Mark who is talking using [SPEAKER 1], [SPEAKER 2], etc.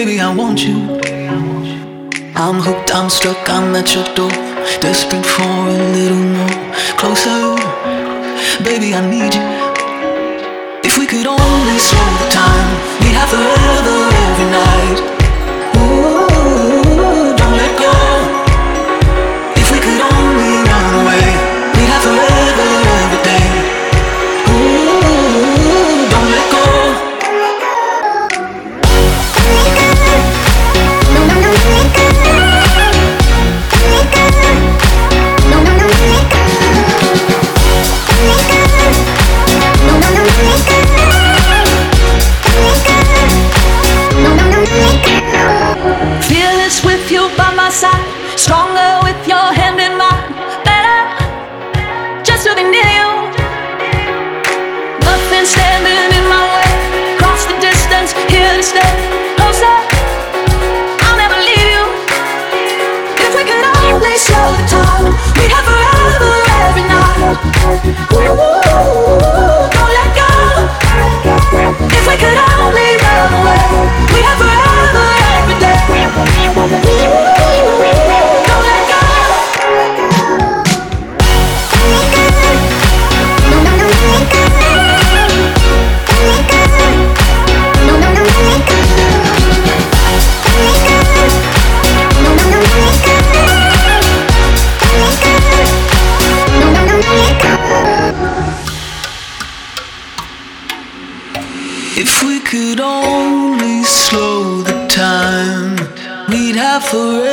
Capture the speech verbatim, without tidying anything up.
[SPEAKER 1] Baby, I want you. I'm hooked, I'm stuck, I'm at your door, desperate for a little more. Closer, baby, I need you. If we could only slow the time, we'd have forever every night. Ooh, don't let go. If we could only run away, we'd have forever every day. Ooh, don't let go. Fearless with you by my side, stronger with your hand in mine. Better just to be near you. Nothing standing in my way. Cross the distance, here to stay. Closer, I'll never leave you. If we could only slow the time, we'd have forever every night. Ooh, don't let go. If we could only run away, we'd have forever every day. Ooh, don't let go. If we could only slow the time, we'd have forever